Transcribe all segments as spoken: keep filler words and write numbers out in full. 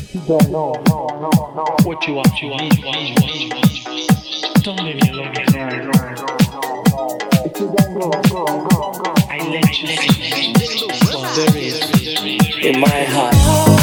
you don't know, no, no, no, what you want, you want, you want, you want, you want. Don't let me let me know. If you don't go, go, go, go, I let you see. Oh, there is in my heart.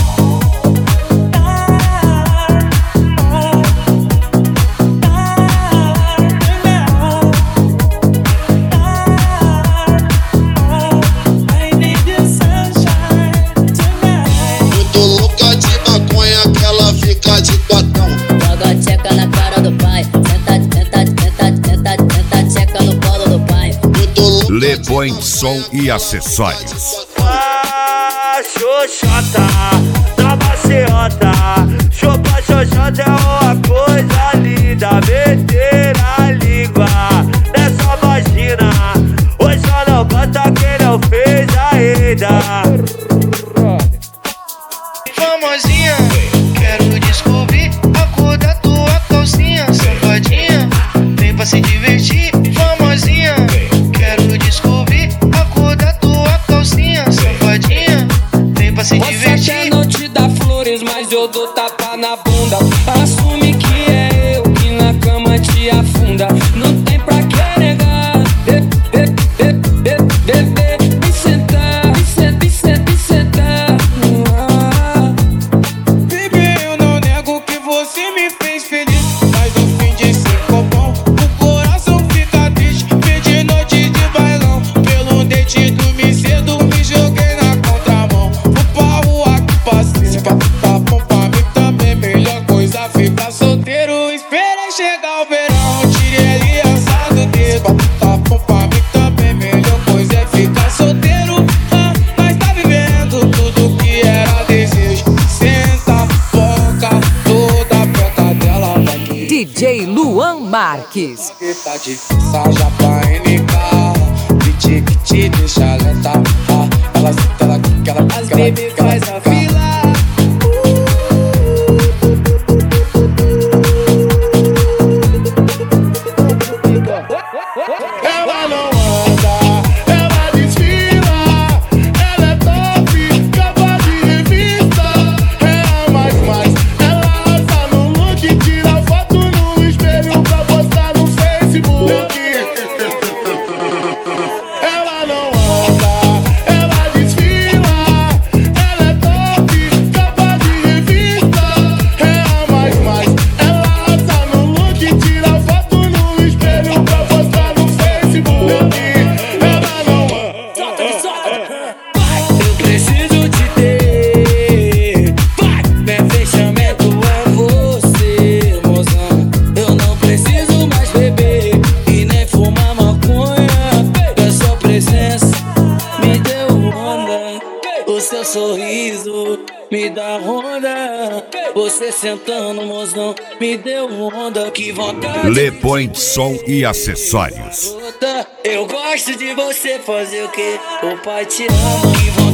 Le Point Som e Acessórios. Ah, xoxota, na maciota. Chupa xoxota é uma coisa linda. Meter a língua nessa vagina. Hoje só não conta quem não fez ainda. Famosinha, quero descobrir a cor da tua calcinha. Safadinha, vem pra se divertir. Famosinha, quero descobrir a cor da tua calcinha. Safadinha, vem pra se divertir. Posso até não te dar flores, mas eu dou tapa na bunda. Assume que é eu que na cama te afunda. Não tem pra que negar. Bebê, bebê, bebê, vem sentar, vem sentar, vem sentar, vem sentar. Baby, eu não nego que você me fez feliz, mas no fim de ficou bom. O coração fica triste, fim de noite de bailão. Pelo dente dormi cedo, me joguei na contramão. Vou pra rua que passei, se papo tá bom pra mim também. Melhor coisa ficar solteiro, esperei chegar o verão. Tirei aliançado dele, papo tá bom pra mim também. Melhor coisa é ficar solteiro, ah, mas tá vivendo tudo que era desejo. Senta, foca, toda a peca dela vai que D J Luan Marques. tá de saja pra N K. Piti que te deixa lenta, ah, ela senta, ela quica, ela As quica, baby ela quica, faz ela a quica. fila. Ela não anda, ela desfila. Ela é top, capa de revista. É a mais mais, ela arrasa no look. Tira foto no espelho pra postar no Facebook. Ela não anda, ela desfila. Ela é top, capa de revista. É a mais mais, ela arrasa no look. Tira foto no espelho pra postar no Facebook. Ela não anda. Eu preciso te ter. Vai, meu fechamento é você, mozão. Eu não preciso mais beber e nem fumar maconha. A sua presença me deu onda. O seu sorriso me dá onda. Você sentando, mozão, me deu onda. Que vontade. Le Point Som e Acessórios. Eu gosto de você fazer o que o pai te ama. Que vontade.